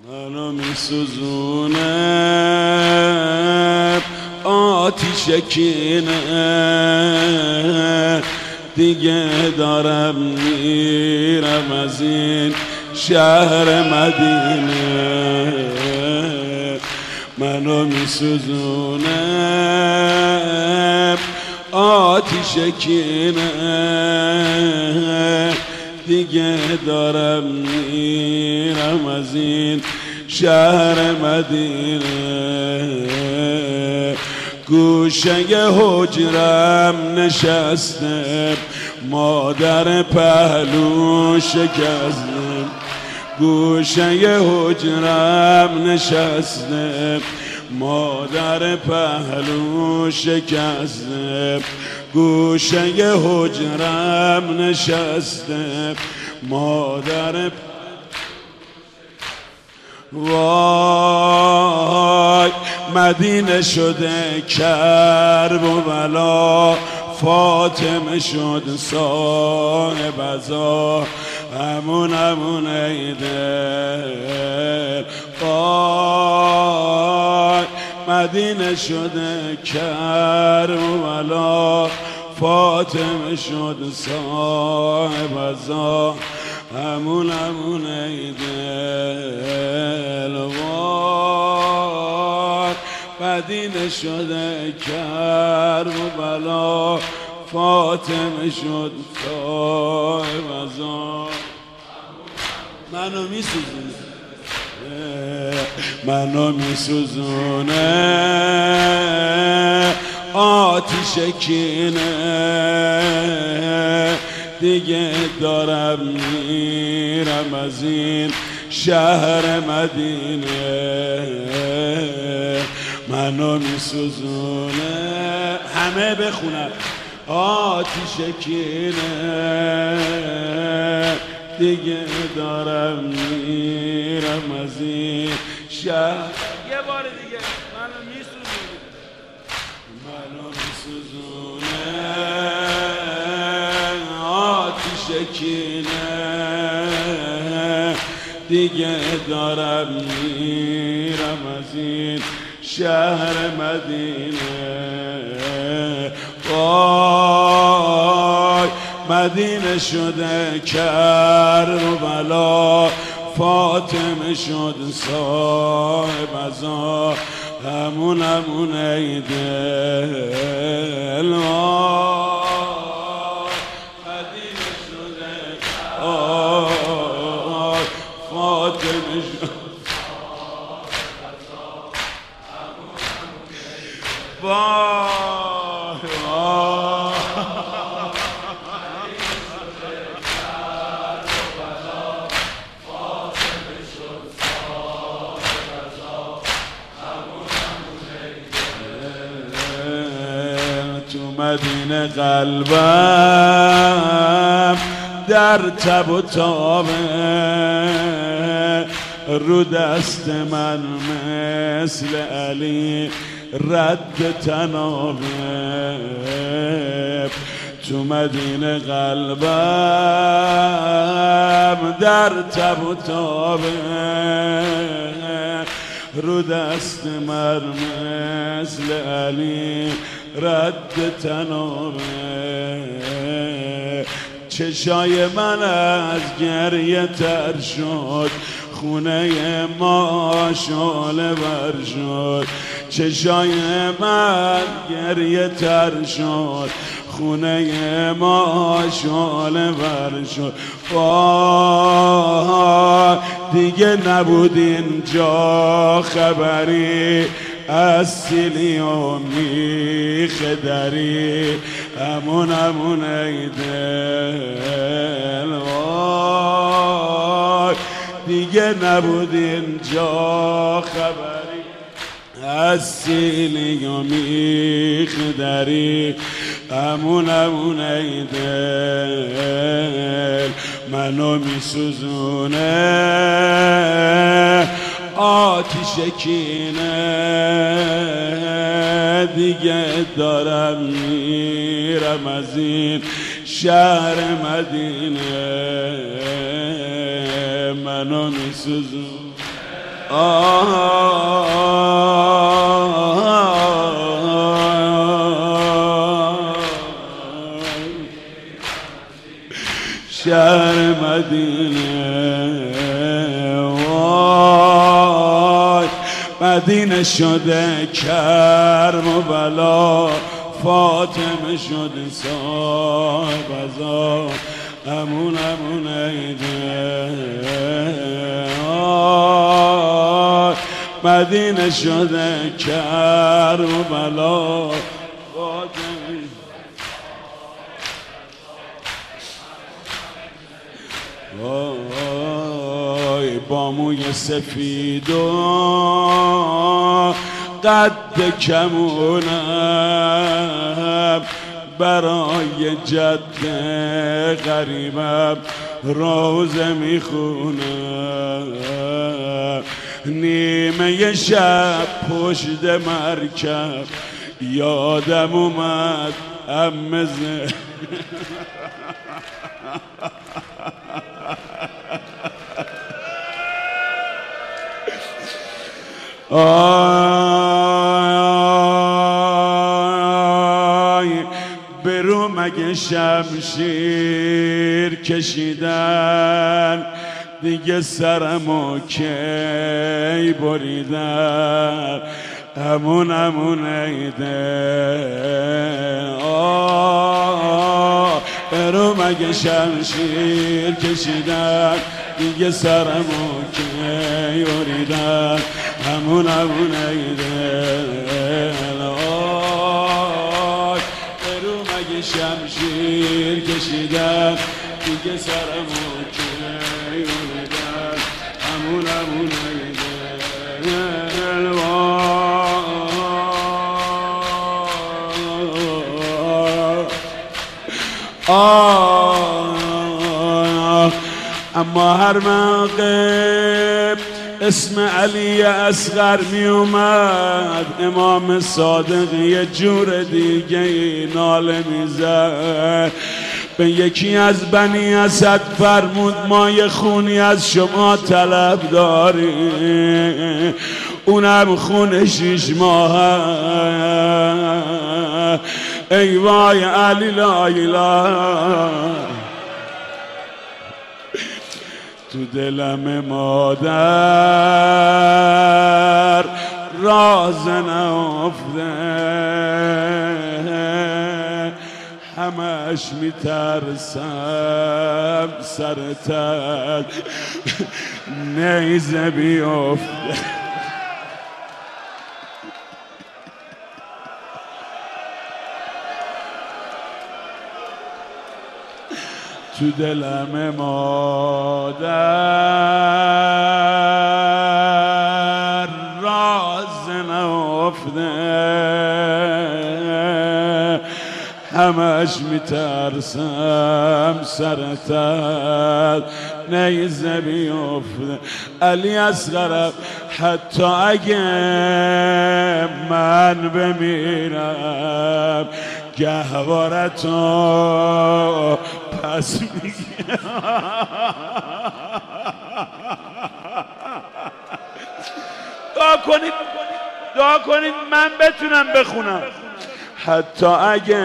منو میسوزونه آتیش کینه، دیگه دارم میرم از این شهر مدینه. منو میسوزونه آتیش کینه، دیگه دارم میرم از این شهر مدینه. گوشه حجرم نشستم، مادر پهلو شکستم. گوشه حجرم نشستم، مادر پهلو شکستم. گوشه حجرم نشستم، مادر وای مدینه شده کرب و بلا، فاطمه شد صاحب عزا. همون ای دل وای مدینه شده کرب و بلا، فاطمه شد صاحب عزا. همون ای دل وای مدینه شده کرب و بلا، فاطمه شد صاحب عزا. منو میسوزونه، منو میسوزونه آتیش کینه، دیگه دارم میرم از این شهر مدینه. منو میسوزونه، همه بخونن آتیش کینه، دیگه دارم میرم از این شهر. یه بار دیگه منو میسوزونه، منو میسوزونه آتیش کینه، دیگه دارم میرم از این شهر مدینه. وای مدینه شده کرب و بلا، فاطمه شد صاحب عزا. همون ای دل وای مدینه شده فاطمه شد وای تو مدینه قلبم در تب و تابه، رو دست من مثل علی رد تنابه. تو مدینه قلبم در تب و تابه، رو دست من مثل علی رد تنابه. چشای من از گریه تر شد، خونه ما شعله ور شد. چشای من گریه تر شد، خونه ما شعله ور شد. وای دیگه نبود اینجا خبری از سیلی و میخ دری. همون ای دل وای دیگه نبود اینجا خبری از سیلی و میخ دری. همون ای دل منو میسوزونه آتیش کینه، دیگه دارم میرم از این شهر مدینه. منو میسوزونه شهر مدینه وای مدینه شده کرم و بلا فاطمه شده صاحب ازا امون ایده مدینه شده کرم و بلا فاطمه وای با موی سفید و قد کمونم برای جد غریبم روزه میخونم نیمه شب پشت مرکب یادم اومد امزه آی برو مگه شمشیر کشیدن دیگه سرمو کی بریدن همون ایده برو مگه شمشیر کشیدن دیگه سرمو کی بریدن همون ایده برو مگه شمشیر کشیدن دیگه سرمو کی بریدن همون ایده اما هر موقع اسم علی اصغر می اومد امام صادق یه جور دیگه ناله میزد به یکی از بنی اسد فرمود ما یه خونی از شما طلب داریم اونم خون 6 ماه ای وای علی لا اله تو دلم مادر راز نهفته همش میترسم سرتت نیزه بیفته تو دلم مادر راز نهفته همش میترسم سرتت نیزه بیفته علی اصغر حتی اگه من بمیرم گهوارتو پس میگم دعا کنید من بتونم بخونم حتی اگه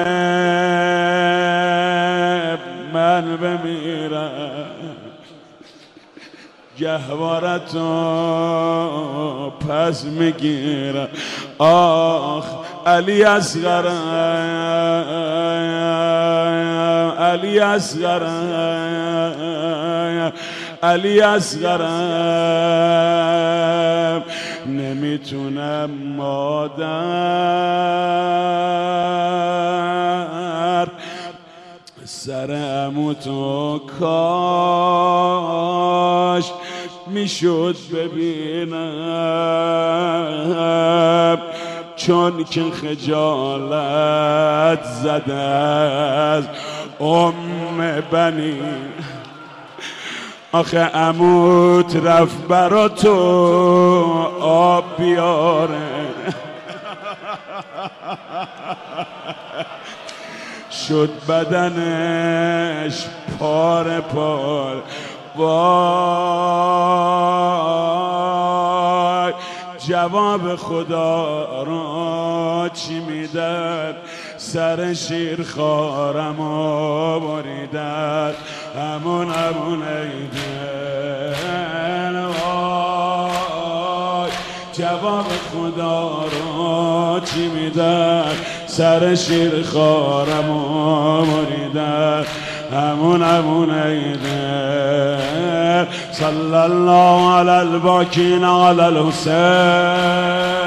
من بمیرم گهوارتو پس میگیرم آخ علی اصغر علی اصغر علی اصغر نمیتونم مادر سر عموتو کاش میشد ببینم چون که خجالت زده از بنی آخه عموت رفت برا تو آب بیاره شد بدنش پاره پاره وای جواب خدا را چی میدن؟ سر شیر خارم و بریدن، همون ایدن. جواب خدا را چی میدن؟ سر شیر خارم و بریدن، همون ایدن. صلی الله علی الباکین علی الحسین.